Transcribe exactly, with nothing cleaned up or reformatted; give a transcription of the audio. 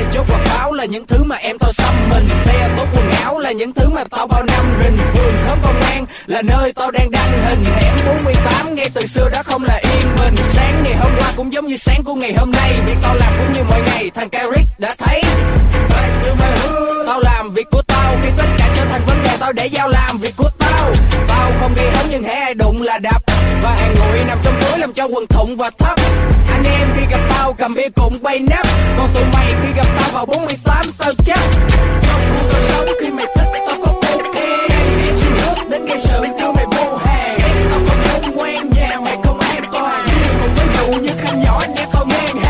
chốt quạt báo là những thứ mà em tao xăm mình. Xe tốt quần áo là những thứ mà tao bao năm rình. Phường khóm công an là nơi tao đang đăng hình. Hẻm bốn mươi tám ngay từ xưa đó không là yên bình. Sáng ngày hôm qua cũng giống như sáng của ngày hôm nay. Việc tao làm cũng như mọi ngày, thằng Caris đã thấy. Tao làm việc của tao, khi tất cả trở thành vấn đề tao để giao làm việc của tao. Tao không gây hấn nhưng hễ ai đụng là đập. Và hàng nguội nằm trong túi làm cho quần thụng và thấp. Anh em khi gặp tao cầm bia cùng bay nắp. Còn tụi mày khi gặp tao vào bốn mươi tám sao chắc. Trong cuộc tao sống khi mày thích tao có ok. Đi chiều nước đến gây sự đưa mày vô hàng. Tao không muốn quen nhà mày không an toàn. Một ví dụ như khăn nhỏ anh nhé tao ngang.